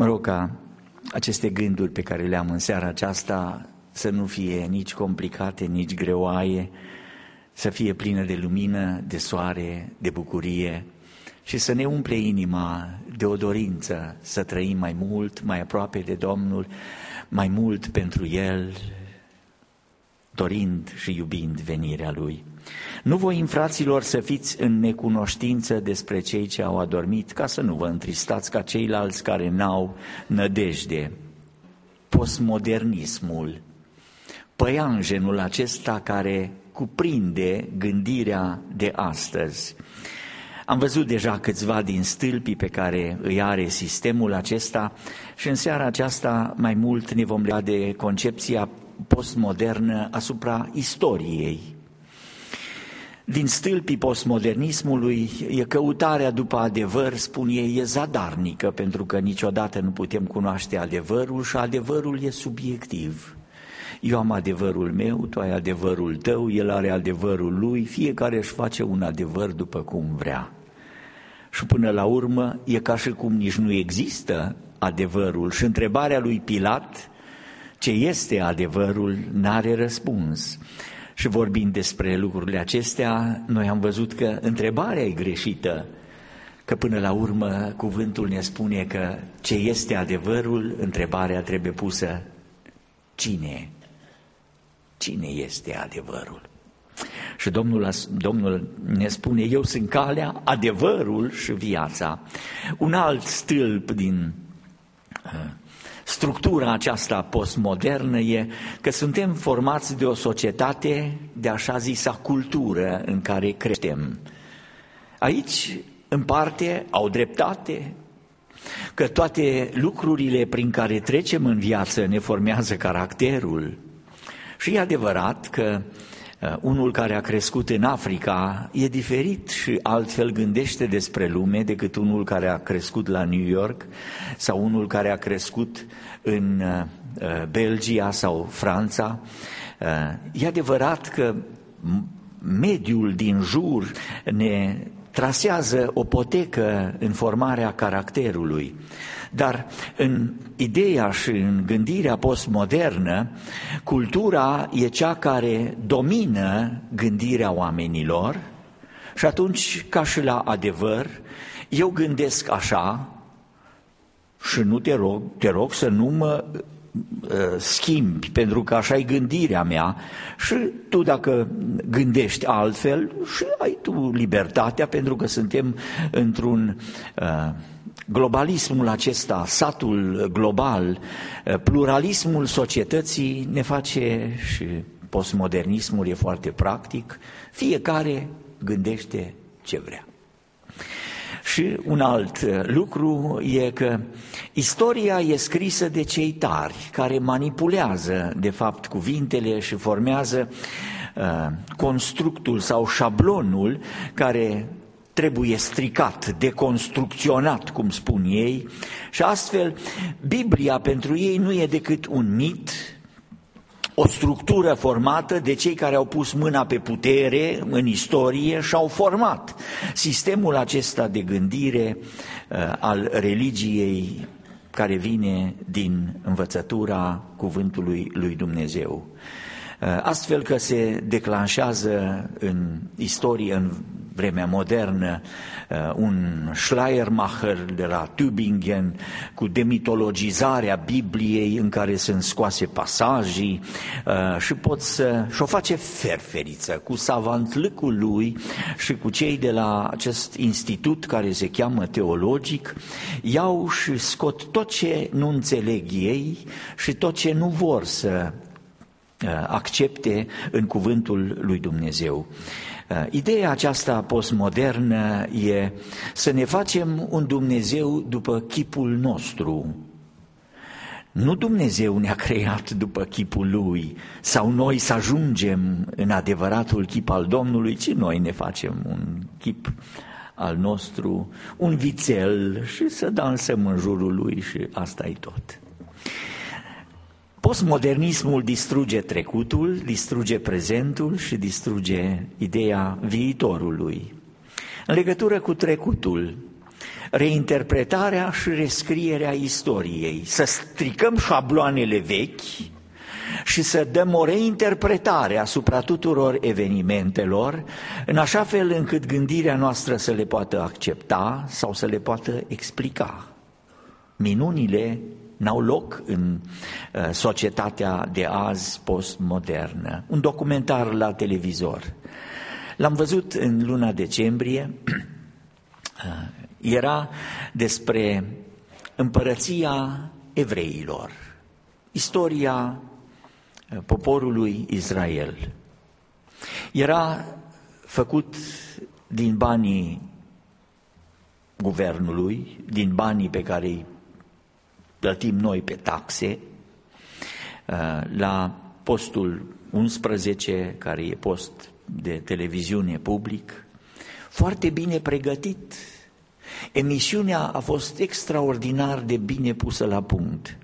Mă rog ca aceste gânduri pe care le am în seara aceasta să nu fie nici complicate, nici greoaie, să fie plină de lumină, de soare, de bucurie și să ne umple inima de o dorință să trăim mai mult, mai aproape de Domnul, mai mult pentru El, dorind și iubind venirea Lui. Nu voim, fraților, să fiți în necunoștință despre cei ce au adormit, ca să nu vă întristați ca ceilalți care n-au nădejde. Postmodernismul, păianjenul acesta care cuprinde gândirea de astăzi. Am văzut deja câțiva din stâlpii pe care îi are sistemul acesta și în seara aceasta mai mult ne vom lega de concepția postmodernă asupra istoriei. Din stâlpii postmodernismului e căutarea după adevăr, spun ei, e zadarnică, pentru că niciodată nu putem cunoaște adevărul și adevărul e subiectiv. Eu am adevărul meu, tu ai adevărul tău, el are adevărul lui, fiecare își face un adevăr după cum vrea. Și până la urmă e ca și cum nici nu există adevărul și întrebarea lui Pilat, ce este adevărul, n-are răspuns. Și vorbind despre lucrurile acestea, noi am văzut că întrebarea e greșită, că până la urmă cuvântul ne spune că ce este adevărul, întrebarea trebuie pusă, cine? Cine este adevărul? Și Domnul ne spune, eu sunt calea, adevărul și viața. Un alt stâlp din structura aceasta postmodernă e că suntem formați de o societate de așa zisa cultură în care creștem. Aici, în parte, au dreptate, că toate lucrurile prin care trecem în viață ne formează caracterul. Și e adevărat că unul care a crescut în Africa e diferit și altfel gândește despre lume decât unul care a crescut la New York sau unul care a crescut în Belgia sau Franța. E adevărat că mediul din jur ne trasează o potecă în formarea caracterului. Dar în ideea și în gândirea postmodernă, cultura e cea care domină gândirea oamenilor și atunci, ca și la adevăr, eu gândesc așa și nu te rog să nu mă schimbi, pentru că așa e gândirea mea și tu dacă gândești altfel și ai tu libertatea, pentru că suntem într-un globalismul acesta, satul global, pluralismul societății ne face și postmodernismul e foarte practic, fiecare gândește ce vrea. Și un alt lucru e că istoria e scrisă de cei tari, care manipulează de fapt cuvintele și formează constructul sau șablonul care trebuie stricat, deconstrucționat, cum spun ei, și astfel Biblia pentru ei nu e decât un mit, o structură formată de cei care au pus mâna pe putere în istorie și au format sistemul acesta de gândire al religiei care vine din învățătura cuvântului lui Dumnezeu. Astfel că se declanșează în istorie, în vremea modernă, un Schleiermacher de la Tübingen cu demitologizarea Bibliei în care sunt scoase pasajii și și-o face ferferiță cu savantlâcul lui și cu cei de la acest institut care se cheamă teologic, iau și scot tot ce nu înțeleg ei și tot ce nu vor să accepte în cuvântul lui Dumnezeu. Ideea aceasta postmodernă e să ne facem un Dumnezeu după chipul nostru. Nu Dumnezeu ne-a creat după chipul Lui sau noi să ajungem în adevăratul chip al Domnului, ci noi ne facem un chip al nostru, un vițel și să dansăm în jurul lui și asta-i tot. Postmodernismul distruge trecutul, distruge prezentul și distruge ideea viitorului. În legătură cu trecutul, reinterpretarea și rescrierea istoriei, să stricăm șabloanele vechi și să dăm o reinterpretare asupra tuturor evenimentelor, în așa fel încât gândirea noastră să le poată accepta sau să le poată explica. Minunile n-au loc în societatea de azi postmodernă. Un documentar la televizor. L-am văzut în luna decembrie, era despre împărăția evreilor, istoria poporului Israel. Era făcut din banii guvernului, din banii pe care îi plătim noi pe taxe, la postul 11, care e post de televiziune public, foarte bine pregătit. Emisiunea a fost extraordinar de bine pusă la punct.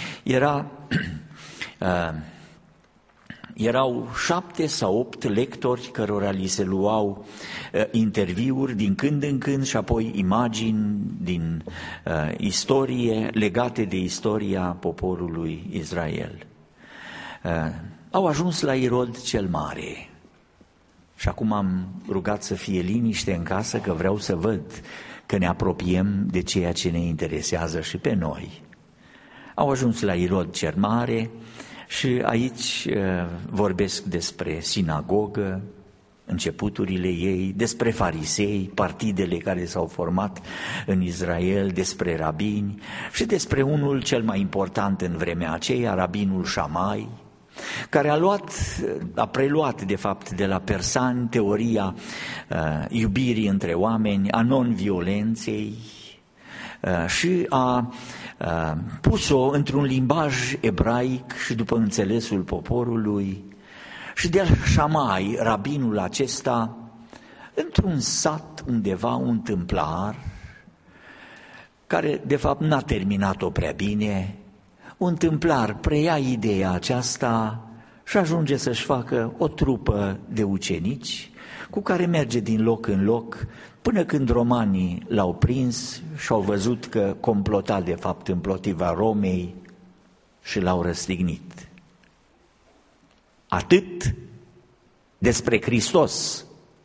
Erau 7 sau 8 lectori cărora li se luau interviuri din când în când și apoi imagini din istorie legate de istoria poporului Israel. Au ajuns la Irod cel Mare și acum am rugat să fie liniște în casă, că vreau să văd că ne apropiem de ceea ce ne interesează și pe noi. Au ajuns la Irod cel Mare și aici vorbesc despre sinagogă, începuturile ei, despre farisei, partidele care s-au format în Israel, despre rabini și despre unul cel mai important în vremea aceea, rabinul Șamai, care a preluat de fapt de la persani teoria iubirii între oameni, a non-violenței și a pus-o într-un limbaj ebraic și după înțelesul poporului. Și de Șamai, rabinul acesta, într-un sat undeva, un tâmplar, care de fapt n-a terminat-o prea bine, un tâmplar preia ideea aceasta și ajunge să-și facă o trupă de ucenici cu care merge din loc în loc, până când romanii l-au prins și au văzut că complota de fapt împotriva Romei și l-au răstignit. Atât despre Hristos.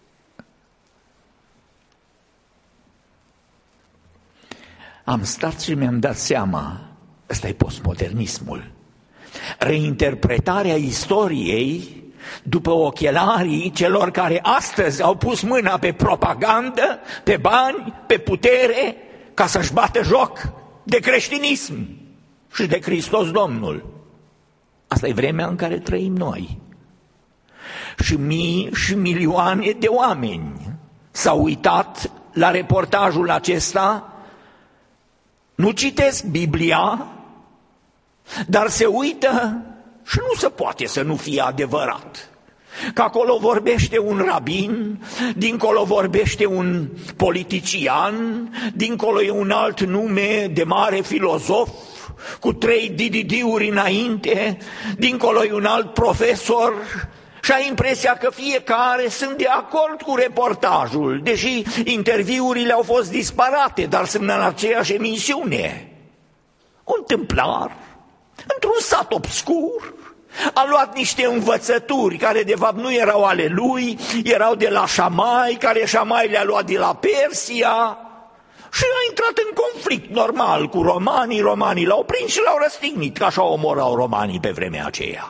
Am stat și mi-am dat seama, ăsta e postmodernismul. Reinterpretarea istoriei după ochelarii celor care astăzi au pus mâna pe propagandă, pe bani, pe putere, ca să-și bată joc de creștinism și de Hristos Domnul. Asta e vremea în care trăim noi. Și mii și milioane de oameni s-au uitat la reportajul acesta, nu citesc Biblia, dar se uită și nu se poate să nu fie adevărat. Că acolo vorbește un rabin, dincolo vorbește un politician, dincolo e un alt nume de mare filozof, cu 3 DDD-uri înainte, dincolo e un alt profesor și ai impresia că fiecare sunt de acord cu reportajul, deși interviurile au fost disparate, dar sunt în aceeași emisiune. Un tâmplar, într-un sat obscur, a luat niște învățături care de fapt nu erau ale lui, erau de la Șamai, care Șamai le-a luat de la Persia și a intrat în conflict normal cu romanii, romanii l-au prins și l-au răstignit, că așa omorau romanii pe vremea aceea.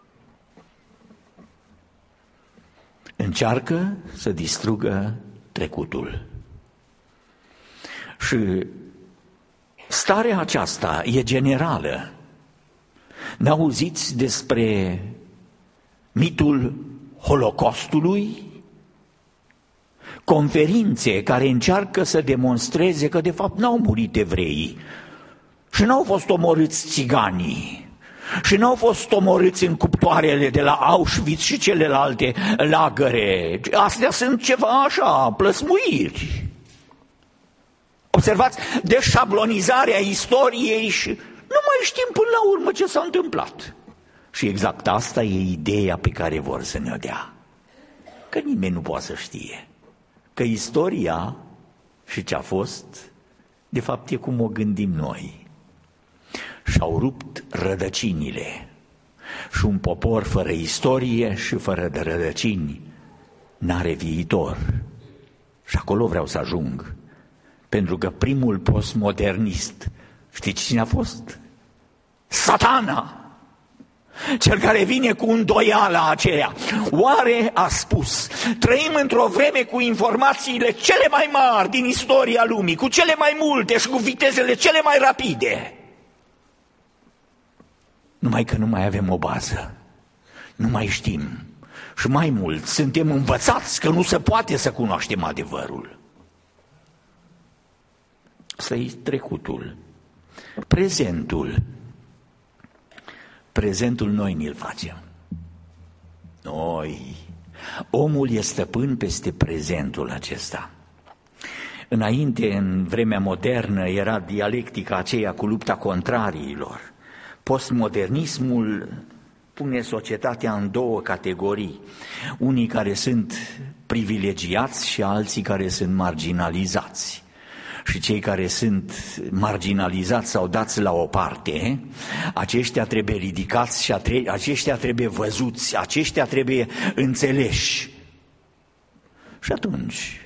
Încearcă să distrugă trecutul. Și starea aceasta e generală. N-auziți despre mitul Holocaustului? Conferințe care încearcă să demonstreze că de fapt n-au murit evreii și n-au fost omorâți țiganii și n-au fost omorâți în cuptoarele de la Auschwitz și celelalte lagăre. Astea sunt ceva așa, plăsmuiri. Observați, deșablonizarea istoriei și nu mai știm până la urmă ce s-a întâmplat. Și exact asta e ideea pe care vor să ne-o dea. Că nimeni nu poate să știe că istoria și ce a fost De fapt, e cum o gândim noi. Și-au rupt rădăcinile. Și un popor fără istorie și fără de rădăcini n-are viitor. Și acolo vreau să ajung. Pentru că primul postmodernist, știți cine a fost? Satana! Cel care vine cu îndoiala aceea. Oare a spus, trăim într-o vreme cu informațiile cele mai mari din istoria lumii, cu cele mai multe și cu vitezele cele mai rapide. Numai că nu mai avem o bază, nu mai știm. Și mai mult, suntem învățați că nu se poate să cunoaștem adevărul. Ăsta e trecutul. Prezentul noi ni-l facem. Noi. Omul e stăpân peste prezentul acesta. Înainte, în vremea modernă, era dialectica aceea cu lupta contrariilor. Postmodernismul pune societatea în două categorii. Unii care sunt privilegiați și alții care sunt marginalizați. Și cei care sunt marginalizați sau dați la o parte, aceștia trebuie ridicați și aceștia trebuie văzuți, aceștia trebuie înțeleși. Și atunci,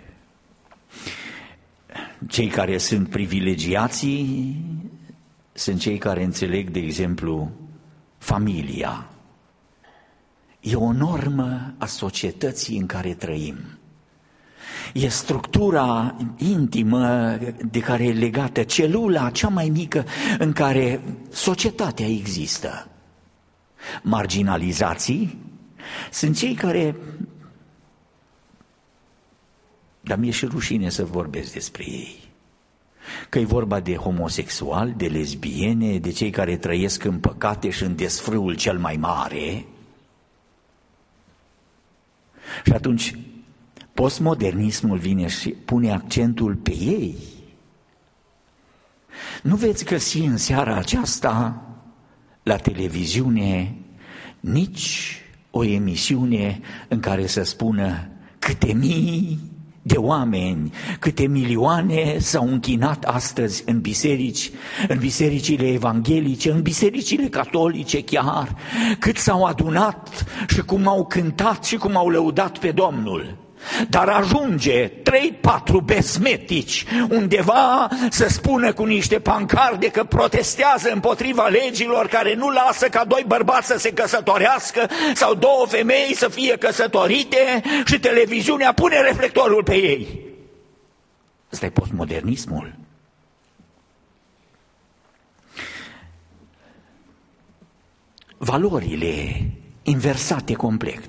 cei care sunt privilegiații sunt cei care înțeleg, de exemplu, familia. E o normă a societății în care trăim. E structura intimă de care e legată, celula cea mai mică în care societatea există. Marginalizații sunt cei care, dar mi-e și rușine să vorbesc despre ei, că e vorba de homosexuali, de lesbiene, de cei care trăiesc în păcate și în desfrâul cel mai mare. Și atunci postmodernismul vine și pune accentul pe ei. Nu veți găsi în seara aceasta la televiziune nici o emisiune în care să spună câte mii de oameni, câte milioane s-au închinat astăzi în biserici, în bisericile evanghelice, în bisericile catolice chiar, cât s-au adunat și cum au cântat și cum au lăudat pe Domnul. Dar ajunge 3-4 besmetici undeva să spună cu niște pancarde că protestează împotriva legilor care nu lasă ca 2 bărbați să se căsătorească sau 2 femei să fie căsătorite și televiziunea pune reflectorul pe ei. Ăsta e postmodernismul. Valorile inversate complet.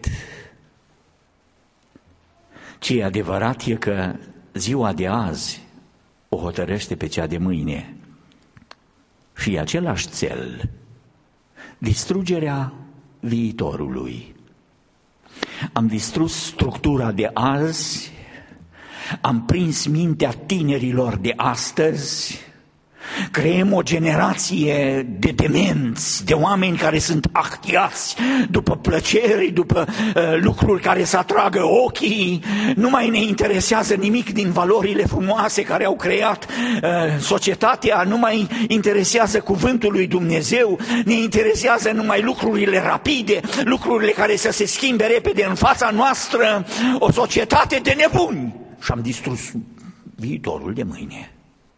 Ce e adevărat e că ziua de azi o hotărăște pe cea de mâine și e același cel, distrugerea viitorului. Am distrus structura de azi, am prins mintea tinerilor de astăzi, creăm o generație de demenți, de oameni care sunt ahtiați după plăceri, după lucruri care să atragă ochii. Nu mai ne interesează nimic din valorile frumoase care au creat societatea, nu mai interesează cuvântul lui Dumnezeu, ne interesează numai lucrurile rapide, lucrurile care să se schimbe repede în fața noastră, o societate de nebuni. Și am distrus viitorul de mâine.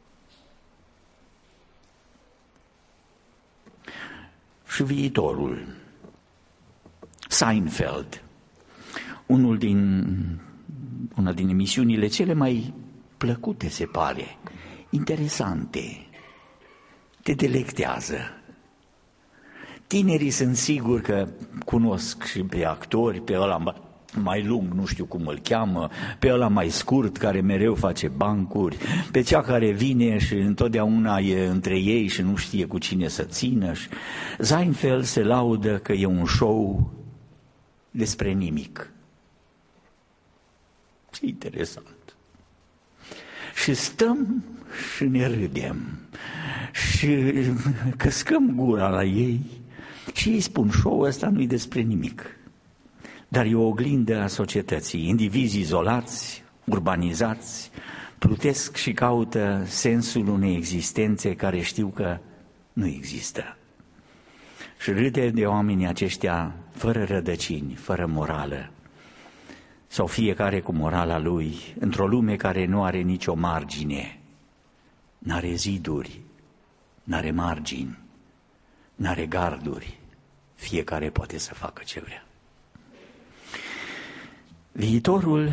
Și viitorul. Seinfeld, una din emisiunile cele mai plăcute, se pare, interesante, te delectează. Tinerii sunt siguri că cunosc și pe actori, pe ăla mai lung, nu știu cum îl cheamă, pe ăla mai scurt care mereu face bancuri, pe cea care vine și întotdeauna e între ei și nu știe cu cine să țină. Seinfeld se laudă că e un show despre nimic. Ce interesant! Și stăm și ne râdem și căscăm gura la ei și ei spun, show-ul ăsta nu-i despre nimic. Dar e o oglindă a societății, indivizi izolați, urbanizați, plutesc și caută sensul unei existențe care știu că nu există. Și râde de oamenii aceștia fără rădăcini, fără morală, sau fiecare cu morala lui, într-o lume care nu are nicio margine, n-are ziduri, n-are margini, n-are garduri, fiecare poate să facă ce vrea. Viitorul,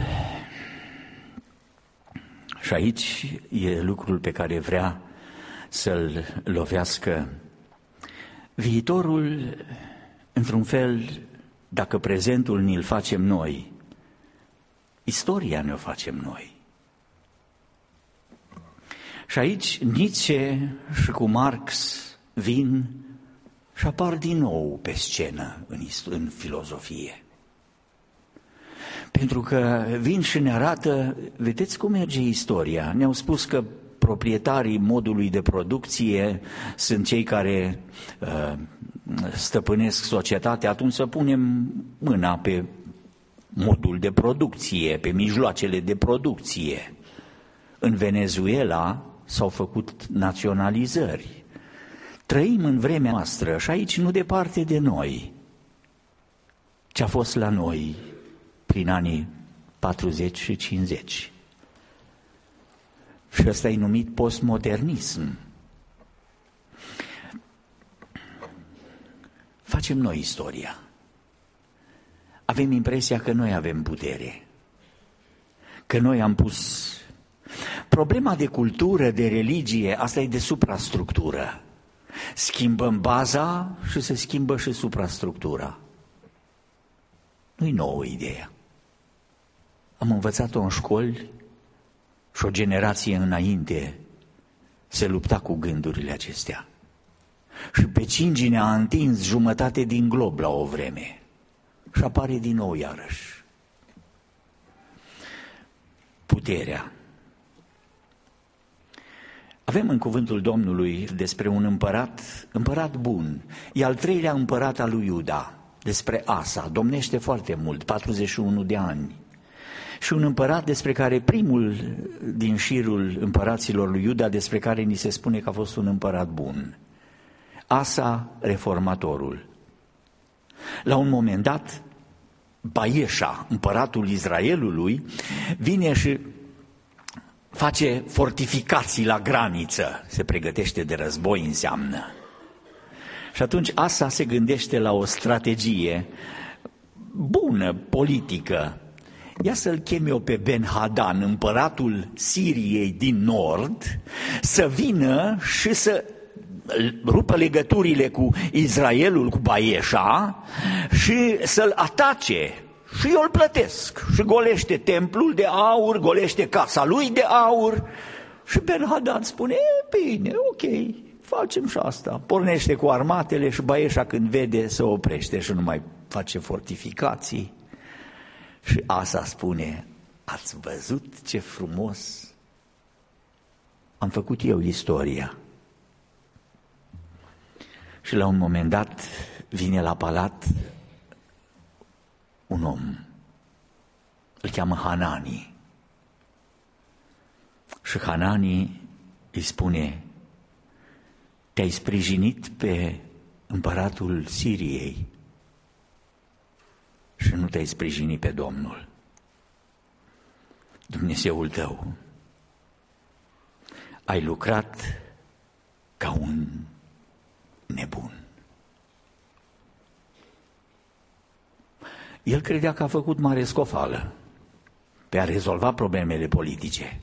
și aici e lucrul pe care vrea să-l lovească, viitorul, într-un fel, dacă prezentul ni-l facem noi, istoria ne-o facem noi. Și aici Nietzsche și cu Marx vin și apar din nou pe scenă în filozofie. Pentru că vin și ne arată, vedeți cum merge istoria. Ne-au spus că proprietarii modului de producție sunt cei care stăpânesc societatea, atunci să punem mâna pe modul de producție, pe mijloacele de producție. În Venezuela s-au făcut naționalizări. Trăim în vremea noastră și aici nu departe de noi ce a fost la noi prin anii 40 și 50. Și ăsta e numit postmodernism. Facem noi istoria. Avem impresia că noi avem putere, că noi am pus. Problema de cultură, de religie, asta e de suprastructură. Schimbăm baza și se schimbă și suprastructura. Nu-i nouă ideea. Am învățat-o în școli și o generație înainte se lupta cu gândurile acestea. Și pe cingine a întins jumătate din glob la o vreme. Și apare din nou iarăși. Puterea. Avem în cuvântul Domnului despre un împărat bun. E al treilea împărat al lui Iuda, despre Asa, domnește foarte mult, 41 de ani. Și un împărat despre care primul din șirul împăraților lui Iuda, despre care ni se spune că a fost un împărat bun. Asa, reformatorul. La un moment dat, Baieșa, împăratul Israelului, vine și face fortificații la graniță, se pregătește de război, înseamnă. Și atunci Asa se gândește la o strategie bună, politică. Ia să-l chem eu pe Ben-Hadan, împăratul Siriei din nord, să vină și să rupă legăturile cu Israelul, cu Baieșa și să-l atace. Și eu îl plătesc. Și golește templul de aur, golește casa lui de aur. Și Ben-Hadad spune, bine, ok, facem și asta. Pornește cu armatele și Baieșa când vede se oprește și nu mai face fortificații. Și Asa spune, ați văzut ce frumos am făcut eu istoria. Și la un moment dat vine la palat un om, îl cheamă Hanani. Și Hanani îi spune, te-ai sprijinit pe împăratul Siriei și nu te-ai sprijinit pe Domnul, Dumnezeul tău. Ai lucrat ca un nebun. El credea că a făcut mare scofală pe a rezolva problemele politice.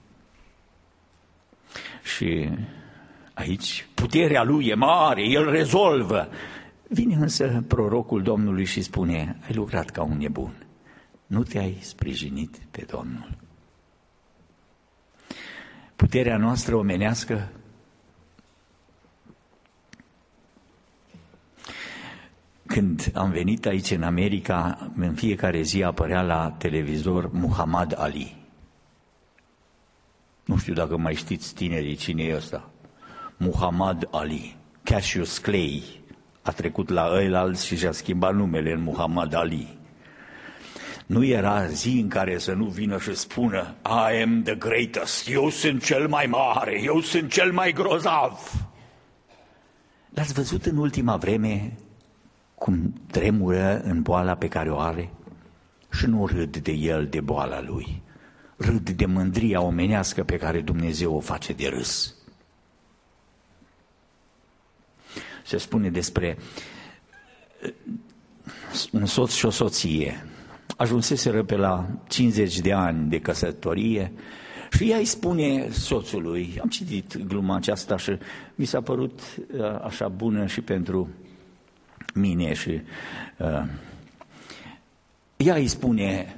Și aici puterea lui e mare, el rezolvă. Vine însă prorocul Domnului și spune, ai lucrat ca un nebun, nu te-ai sprijinit pe Domnul. Puterea noastră omenească când am venit aici în America, în fiecare zi apărea la televizor Muhammad Ali. Nu știu dacă mai știți tinerii cine e ăsta. Muhammad Ali. Cassius Clay a trecut la ăilalți și și-a schimbat numele în Muhammad Ali. Nu era zi în care să nu vină și spună I am the greatest, eu sunt cel mai mare, eu sunt cel mai grozav. L-ați văzut în ultima vreme cum tremură în boala pe care o are? Și nu râd de el, de boala lui, râd de mândria omenească pe care Dumnezeu o face de râs. Se spune despre un soț și o soție. Ajunseseră pe la 50 de ani de căsătorie și ea îi spune soțului, am citit gluma aceasta și mi s-a părut așa bună și pentru mine și ea îi spune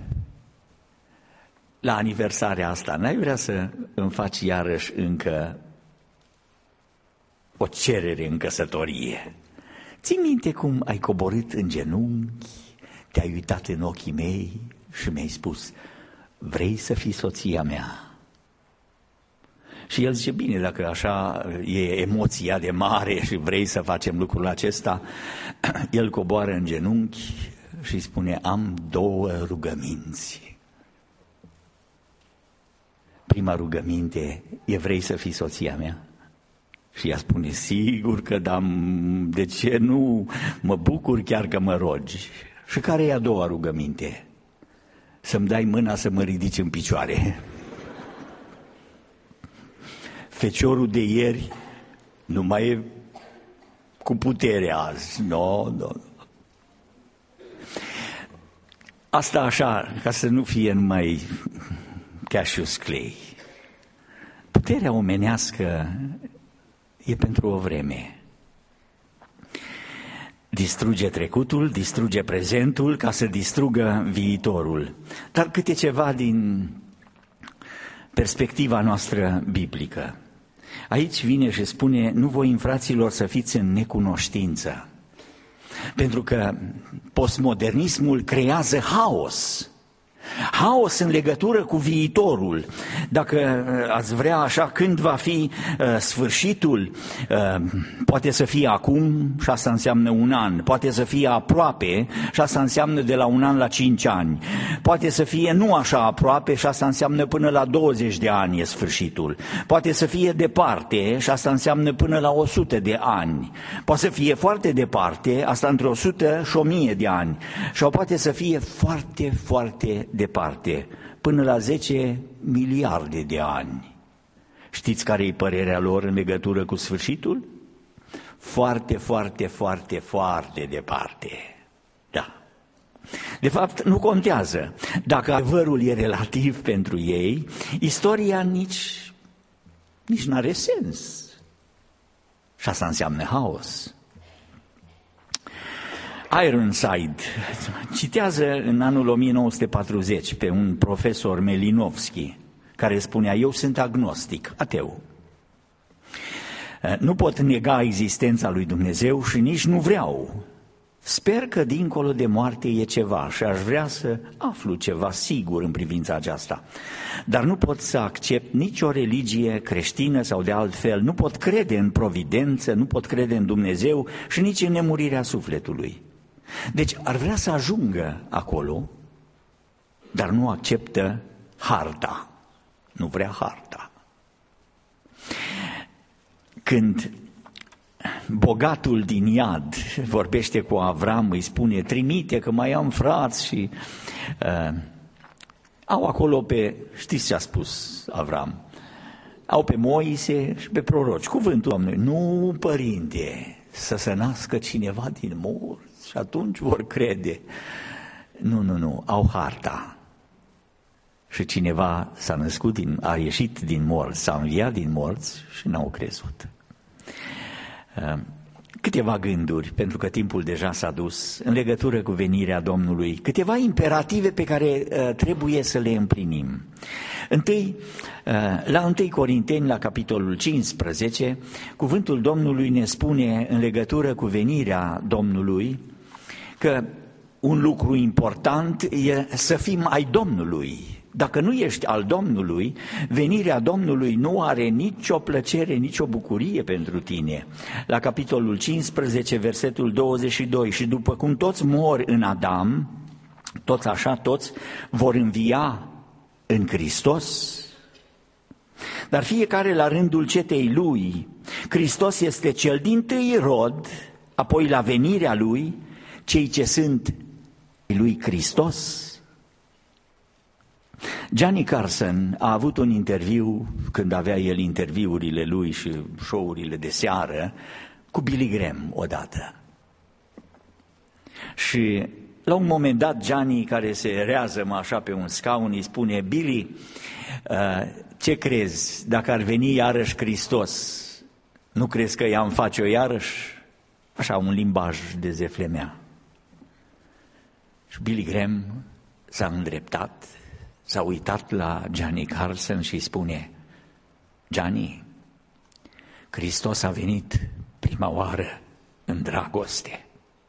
la aniversarea asta, n-ai vrea să îmi faci iarăși încă o cerere în căsătorie? Ții minte cum ai coborât în genunchi, te-ai uitat în ochii mei și mi-ai spus, vrei să fii soția mea? Și el zice, bine, dacă așa e emoția de mare și vrei să facem lucrul acesta, el coboară în genunchi și spune, am 2 rugăminți. Prima rugăminte e, vrei să fii soția mea? Și ea spune, sigur că da, de ce nu, mă bucur chiar că mă rogi. Și care e a doua rugăminte? Să-mi dai mâna să mă ridici în picioare. Feciorul de ieri nu mai e cu putere azi. No. Asta așa, ca să nu fie numai Cassius Clay. Puterea omenească e pentru o vreme. Distruge trecutul, distruge prezentul ca să distrugă viitorul. Dar câte ceva din perspectiva noastră biblică. Aici vine și spune, nu voim, fraților, să fiți în necunoștință. Pentru că postmodernismul creează haos. Haos în legătură cu viitorul. Dacă ați vrea așa, când va fi sfârșitul, poate să fie acum și asta înseamnă 1 an, poate să fie aproape și asta înseamnă de la 1 an la 5 ani, poate să fie nu așa aproape și asta înseamnă până la 20 de ani e sfârșitul, poate să fie departe și asta înseamnă până la 100 de ani, poate să fie foarte departe, asta între 100 și 1000 de ani, sau poate să fie foarte, foarte departe, până la 10 miliarde de ani. Știți care e părerea lor în legătură cu sfârșitul? Foarte, foarte, foarte, foarte departe. Da. De fapt, nu contează. Dacă adevărul e relativ pentru ei, istoria nici n-are sens. Și asta înseamnă haos. Ironside citează în anul 1940 pe un profesor Melinovski care spunea, eu sunt agnostic, ateu. Nu pot nega existența lui Dumnezeu și nici nu vreau. Sper că dincolo de moarte e ceva și aș vrea să aflu ceva sigur în privința aceasta. Dar nu pot să accept nicio religie creștină sau de altfel, nu pot crede în providență, nu pot crede în Dumnezeu și nici în nemurirea sufletului. Deci ar vrea să ajungă acolo, dar nu acceptă harta. Nu vrea harta. Când bogatul din Iad vorbește cu Avram, îi spune, trimite că mai am frați și au acolo pe, știți ce a spus Avram? Au pe Moise și pe proroci. Cuvântul Domnului, nu, părinte, să se nască cineva din morți și atunci vor crede. Nu, au harta. Și cineva s-a născut, a ieșit din morți, s-a înviat din morți și n-au crezut. Câteva gânduri, pentru că timpul deja s-a dus, în legătură cu venirea Domnului, câteva imperative pe care trebuie să le împlinim. Întâi, la 1 Corinteni, la capitolul 15, cuvântul Domnului ne spune în legătură cu venirea Domnului că un lucru important e să fim ai Domnului. Dacă nu ești al Domnului, venirea Domnului nu are nicio plăcere, nicio bucurie pentru tine. La capitolul 15, versetul 22, și după cum toți mor în Adam, Toți așa, toți vor învia în Hristos, dar fiecare la rândul cetei lui. Hristos este cel dintâi rod, apoi la venirea lui, cei ce sunt lui Hristos. Johnny Carson a avut un interviu, când avea el interviurile lui și show-urile de seară, cu Billy Graham odată. Și la un moment dat, Johnny, care se rează așa pe un scaun, îi spune: Billy, ce crezi, dacă ar veni iarăși Hristos, nu crezi că i-am face-o iarăși? Așa, un limbaj de zeflemea. Și Billy Graham s-a îndreptat, s-a uitat la Johnny Carson și îi spune: Johnny, Hristos a venit prima oară în dragoste.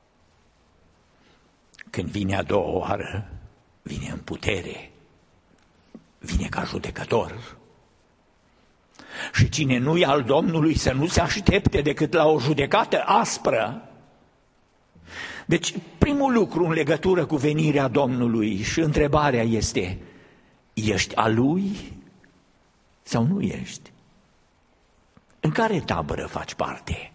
Când vine a doua oară, vine în putere, vine ca judecător. Și cine nu-i al Domnului să nu se aștepte decât la o judecată aspră. Deci, primul lucru în legătură cu venirea Domnului și întrebarea este: ești a Lui sau nu ești? În care tabără faci parte?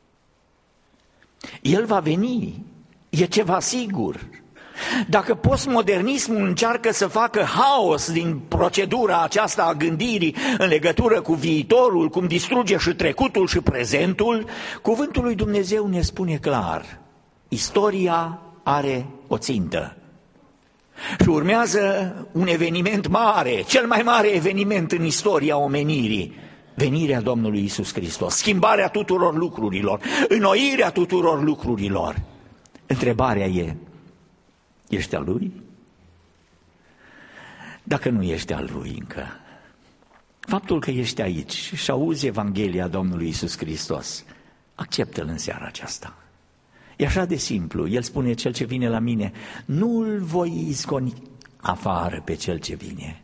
El va veni, e ceva sigur. Dacă postmodernismul încearcă să facă haos din procedura aceasta a gândirii în legătură cu viitorul, cum distruge și trecutul și prezentul, cuvântul lui Dumnezeu ne spune clar: istoria are o țintă. Și urmează un eveniment mare, cel mai mare eveniment în istoria omenirii: venirea Domnului Iisus Hristos, schimbarea tuturor lucrurilor, înnoirea tuturor lucrurilor. Întrebarea e: ești al Lui? Dacă nu ești al Lui încă, faptul că ești aici și auzi Evanghelia Domnului Iisus Hristos, acceptă-L în seara aceasta. E așa de simplu. El spune: cel ce vine la mine, nu-l voi izgoni afară pe cel ce vine.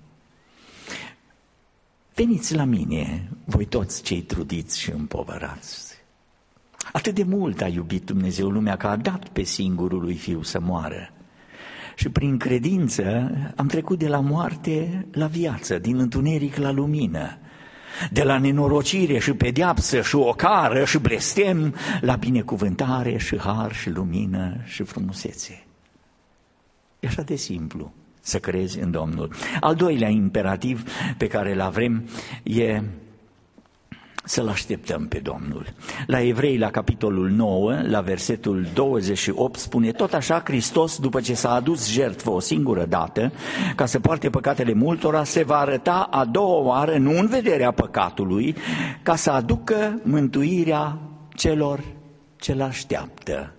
Veniți la mine, voi toți cei trudiți și împovărați. Atât de mult a iubit Dumnezeu lumea că a dat pe singurul lui Fiu să moară. Și prin credință am trecut de la moarte la viață, din întuneric la lumină, de la nenorocire și pedeapsă și ocară și blestem la binecuvântare și har și lumină și frumusețe. E așa de simplu să crezi în Domnul. Al doilea imperativ pe care îl avem e să-L așteptăm pe Domnul. La Evrei, la capitolul 9, la versetul 28, spune: tot așa Hristos, după ce s-a adus jertfă o singură dată, ca să poarte păcatele multora, se va arăta a doua oară, nu în vederea păcatului, ca să aducă mântuirea celor ce l-așteaptă.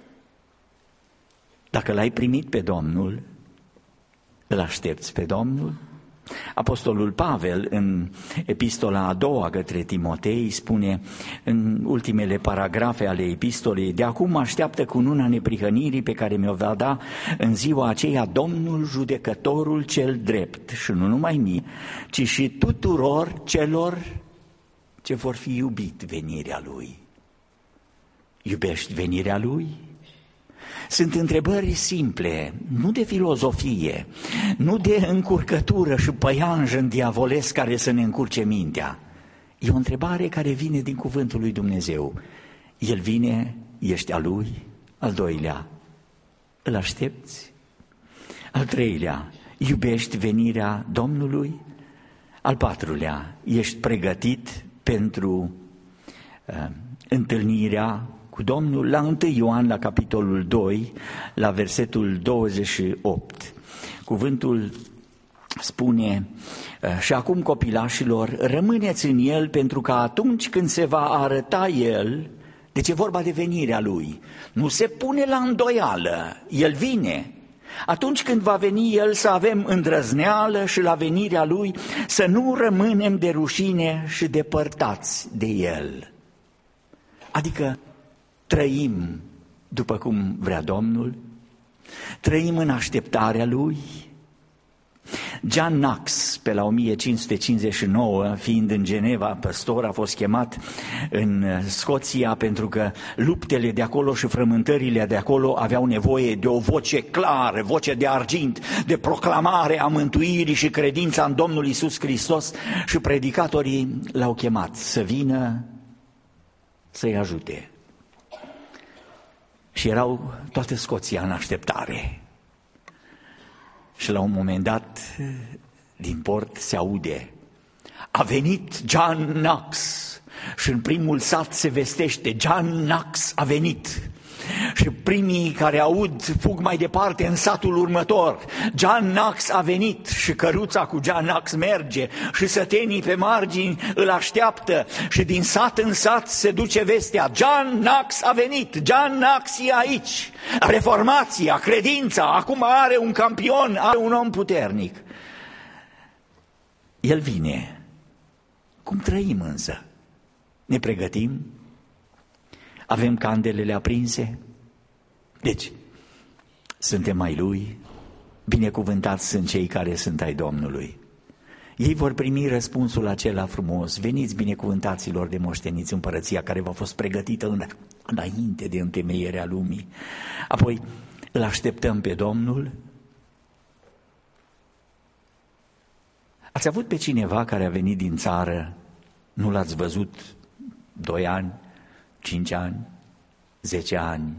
Dacă l-ai primit pe Domnul, îl aștepți pe Domnul? Apostolul Pavel, în epistola a doua către Timotei, spune în ultimele paragrafe ale epistolei: de acum așteaptă cununa neprihănirii pe care mi-o va da în ziua aceea Domnul judecătorul cel drept, și nu numai mie, ci și tuturor celor ce vor fi iubit venirea Lui. Iubești venirea Lui? Sunt întrebări simple, nu de filozofie, nu de încurcătură și păianjen diavolesc care să ne încurce mintea. E o întrebare care vine din cuvântul lui Dumnezeu. El vine, ești a Lui? Al doilea, îl aștepți? Al treilea, iubești venirea Domnului? Al patrulea, ești pregătit pentru întâlnirea cu Domnul? La 1 Ioan, la capitolul 2, la versetul 28, cuvântul spune: și acum, copilașilor, rămâneți în El, pentru că atunci când se va arăta El, deci e vorba de venirea Lui, nu se pune la îndoială, El vine. Atunci când va veni El, să avem îndrăzneală și la venirea Lui să nu rămânem de rușine și depărtați de El. Adică trăim după cum vrea Domnul, trăim în așteptarea Lui. John Knox, pe la 1559, fiind în Geneva, păstor, a fost chemat în Scoția pentru că luptele de acolo și frământările de acolo aveau nevoie de o voce clară, voce de argint, de proclamare a mântuirii și credința în Domnul Iisus Hristos, și predicatorii l-au chemat să vină să-i ajute. Și erau toată Scoția în așteptare. Și la un moment dat, din port se aude: a venit John Knox. Și în primul sat se vestește: John Knox a venit. Și primii care aud fug mai departe în satul următor: John Knox a venit. Și căruța cu John Knox merge și sătenii pe margini îl așteaptă și din sat în sat se duce vestea: John Knox a venit, John Knox e aici. Reformația, credința, acum are un campion, are un om puternic. El vine. Cum trăim însă? Ne pregătim? Avem candelele aprinse? Deci, suntem ai Lui, binecuvântați sunt cei care sunt ai Domnului. Ei vor primi răspunsul acela frumos: veniți, binecuvântaților de moșteniți împărăția care v-a fost pregătită înainte de întemeierea lumii. Apoi îl așteptăm pe Domnul. Ați avut pe cineva care a venit din țară, nu l-ați văzut 2 ani, 5 ani, 10 ani?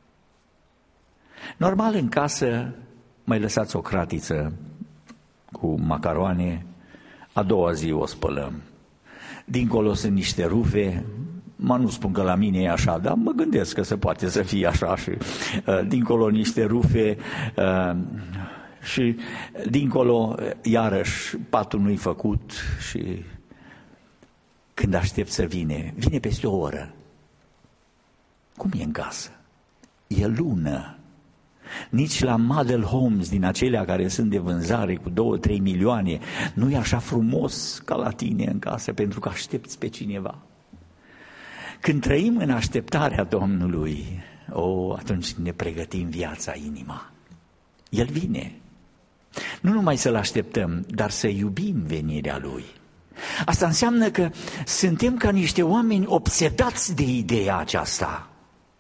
Normal, în casă mai lăsați o cratiță cu macaroane, a doua zi o spălăm. Dincolo sunt niște rufe, nu spun că la mine e așa, dar mă gândesc că se poate să fie așa. Și dincolo niște rufe și dincolo iarăși patul nu-i făcut. Și când aștept să vine peste o oră. Cum e în casă? E lună. Nici la model homes din acelea care sunt de vânzare cu 2-3 milioane nu e așa frumos ca la tine în casă, pentru că aștepți pe cineva. Când trăim în așteptarea Domnului, atunci ne pregătim viața, inima. El vine. Nu numai să-L așteptăm, dar să iubim venirea Lui. Asta înseamnă că suntem ca niște oameni obsedați de ideea aceasta.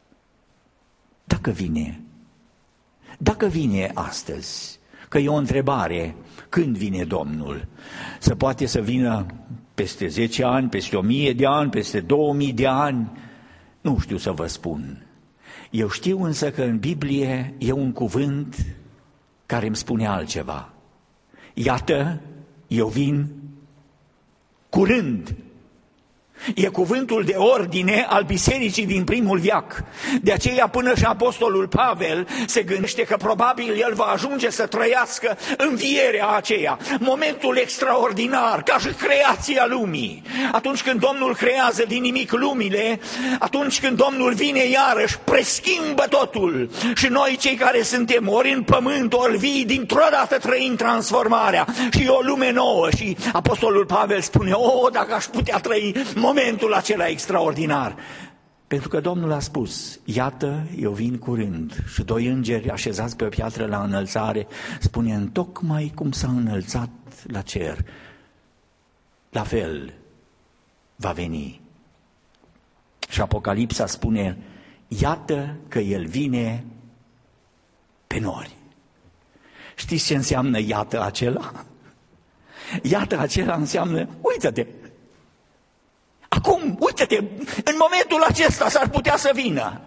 Dacă vine astăzi, că e o întrebare: când vine Domnul? Se poate să vină peste 10 ani, peste 1000 de ani, peste 2000 de ani? Nu știu să vă spun. Eu știu însă că în Biblie e un cuvânt care îmi spune altceva. Iată, eu vin curând. E cuvântul de ordine al bisericii din primul veac. De aceea până și apostolul Pavel se gândește că probabil el va ajunge să trăiască învierea aceea, momentul extraordinar, ca și creația lumii. Atunci când Domnul creează din nimic lumile, atunci când Domnul vine iarăși, preschimbă totul. Și noi, cei care suntem ori în pământ, ori vii, dintr-o dată trăim transformarea și e o lume nouă. Și apostolul Pavel spune: dacă aș putea trăi momentul acela extraordinar. Pentru că Domnul a spus: iată, eu vin curând. Și 2 îngeri așezați pe o piatră la înălțare, spune: întocmai cum s-a înălțat la cer, la fel va veni. Și Apocalipsa spune: iată că El vine pe nori. Știți ce înseamnă iată acela? Iată acela înseamnă: uită-te! Acum, uite-te, în momentul acesta s-ar putea să vină.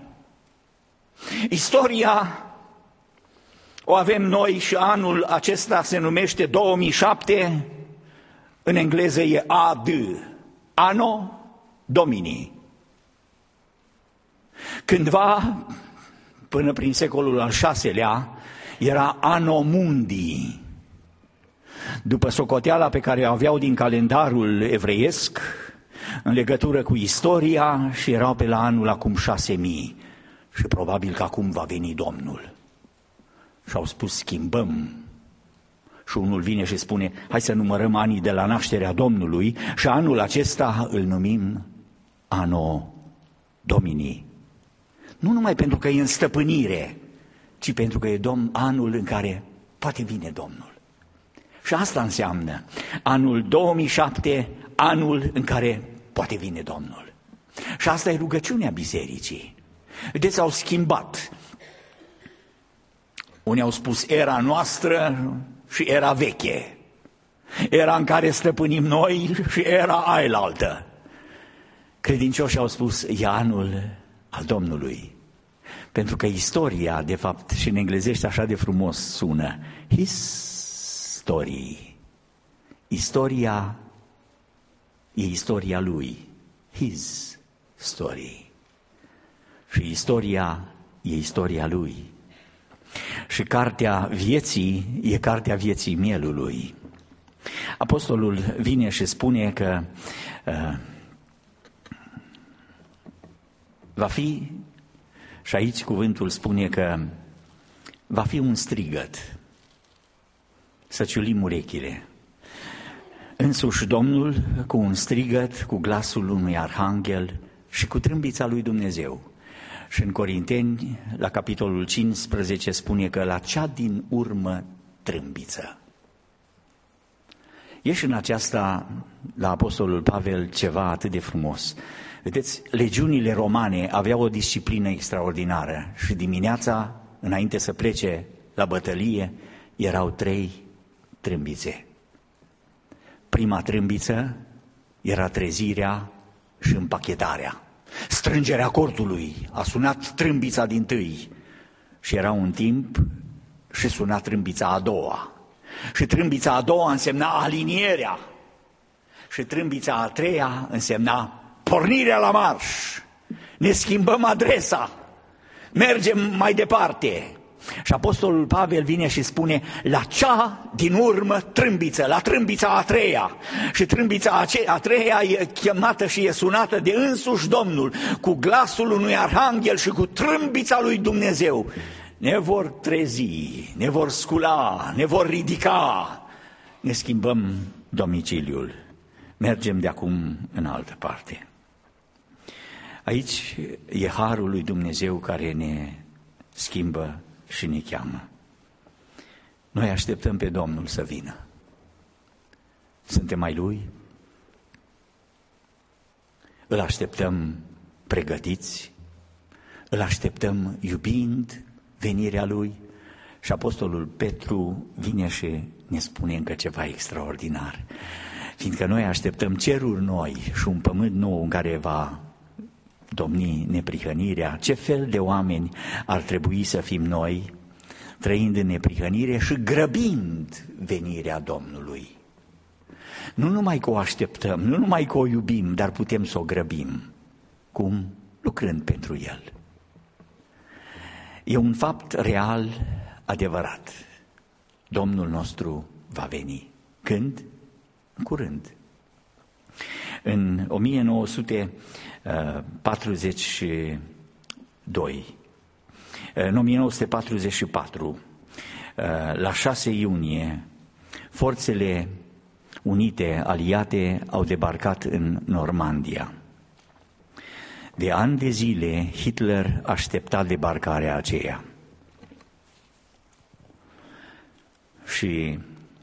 Istoria o avem noi și anul acesta se numește 2007, în engleză e AD, Anno Domini. Cândva, până prin secolul al VI-lea, era Anno Mundi. După socoteala pe care o aveau din calendarul evreiesc, în legătură cu istoria, și erau pe la anul acum 6000 și probabil că acum va veni Domnul. Și au spus: schimbăm. Și unul vine și spune: hai să numărăm anii de la nașterea Domnului și anul acesta îl numim Anno Domini. Nu numai pentru că e în stăpânire, ci pentru că e anul în care poate vine Domnul. Și asta înseamnă anul 2007, anul în care poate vine Domnul. Și asta e rugăciunea bisericii. Vedeți, s-au schimbat. Unii au spus era noastră și era veche. Era în care stăpânim noi și era ailaltă. Credincioșii au spus e anul al Domnului. Pentru că istoria, de fapt, și în englezește așa de frumos sună, history. Istoria e istoria lui, his story. Și istoria e istoria lui. Și cartea vieții e cartea vieții mielului. Apostolul vine și spune că va fi, și aici cuvântul spune că va fi un strigăt, să ciulim urechile. Însuși Domnul cu un strigăt, cu glasul unui arhanghel și cu trâmbița lui Dumnezeu. Și în Corinteni, la capitolul 15, spune că la cea din urmă trâmbiță. E și în aceasta, la apostolul Pavel, ceva atât de frumos. Vedeți, legiunile romane aveau o disciplină extraordinară și dimineața, înainte să plece la bătălie, erau 3 trâmbițe. Prima trâmbiță era trezirea și împachetarea. Strângerea cortului, a sunat trâmbița dintâi și era un timp și suna trâmbița a doua. Și trâmbița a doua însemna alinierea și trâmbița a treia însemna pornirea la marș. Ne schimbăm adresa, mergem mai departe. Și apostolul Pavel vine și spune la cea din urmă trâmbiță, la trâmbița a treia. Și trâmbița a treia e chemată și e sunată de însuși Domnul, cu glasul unui arhanghel și cu trâmbița lui Dumnezeu. Ne vor trezi, ne vor scula, ne vor ridica, ne schimbăm domiciliul, mergem de acum în altă parte. Aici e harul lui Dumnezeu care ne schimbă și ne cheamă. Noi așteptăm pe Domnul să vină. Suntem ai Lui? Îl așteptăm pregătiți? Îl așteptăm iubind venirea Lui? Și apostolul Petru vine și ne spune încă ceva extraordinar. Fiindcă noi așteptăm ceruri noi și un pământ nou în care va domni neprihănirea, ce fel de oameni ar trebui să fim noi, trăind în neprihănire și grăbind venirea Domnului. Nu numai că o așteptăm, nu numai că o iubim, dar putem să o grăbim. Cum? Lucrând pentru El. E un fapt real, adevărat. Domnul nostru va veni. Când? În curând. În 1944, la 6 iunie, forțele unite, aliate, au debarcat în Normandia. De ani de zile, Hitler aștepta debarcarea aceea. Și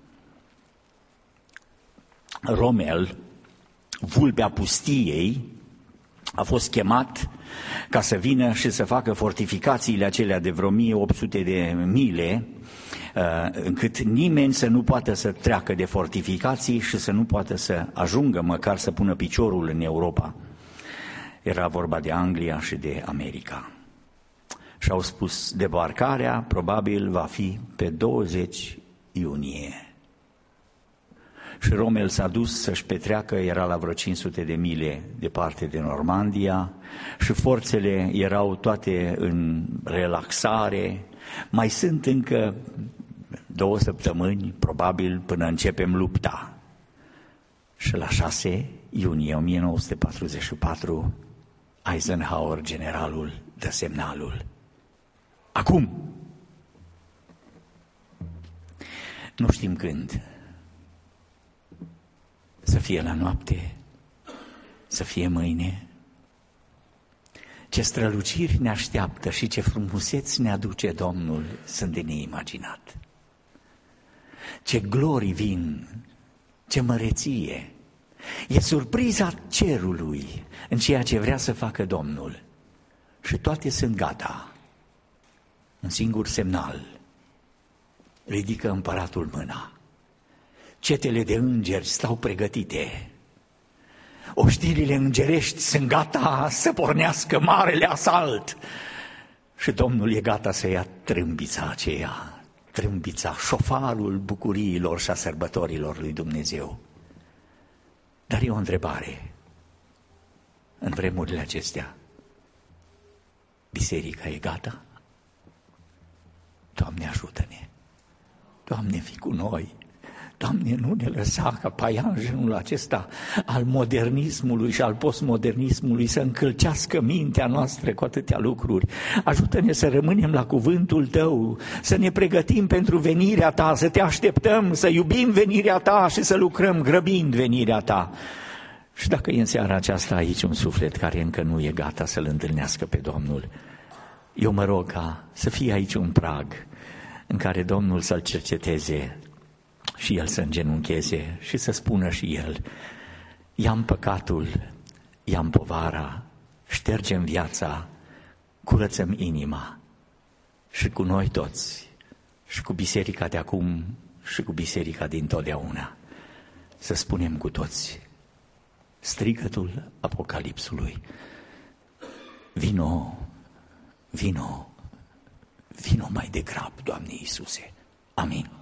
Rommel, vulpea pustiei, a fost chemat ca să vină și să facă fortificațiile acelea de vreo 1800 de mile, încât nimeni să nu poată să treacă de fortificații și să nu poată să ajungă măcar să pună piciorul în Europa. Era vorba de Anglia și de America. Și au spus, debarcarea probabil va fi pe 20 iunie. Și Rommel s-a dus să-și petreacă, era la vreo 500 de mile departe de Normandia și forțele erau toate în relaxare. Mai sunt încă 2 săptămâni, probabil, până începem lupta. Și la 6 iunie 1944, Eisenhower, generalul, dă semnalul. Acum! Nu știm când. Să fie la noapte, să fie mâine. Ce străluciri ne așteaptă și ce frumuseți ne aduce Domnul sunt de neimaginat. ce glorii vin, ce măreție. E surpriza cerului în ceea ce vrea să facă Domnul. Și toate sunt gata. Un singur semnal. Ridică împăratul mâna. Cetele de îngeri stau pregătite. Oștirile îngerești sunt gata să pornească marele asalt. Și Domnul e gata să ia trâmbița aceea, trâmbița, șofarul bucuriilor și a sărbătorilor lui Dumnezeu. Dar e o întrebare. În vremurile acestea, biserica e gata? Doamne, ajută-ne! Doamne, fii cu noi! Doamne, nu ne lăsa ca paianjenul acesta al modernismului și al postmodernismului să încălcească mintea noastră cu atâtea lucruri. Ajută-ne să rămânem la cuvântul Tău, să ne pregătim pentru venirea Ta, să Te așteptăm, să iubim venirea Ta și să lucrăm grăbind venirea Ta. Și dacă e în seara aceasta aici un suflet care încă nu e gata să-L întâlnească pe Domnul, eu mă rog ca să fie aici un prag în care Domnul să-L cerceteze și el să îngenuncheze și să spună și el: ia-mi păcatul, ia-mi povara, ștergem viața, curățăm inima. Și cu noi toți, și cu biserica de acum, și cu biserica din totdeauna, să spunem cu toți strigătul Apocalipsului: vino, vino, vino mai degrabă, Doamne Iisuse. Amin.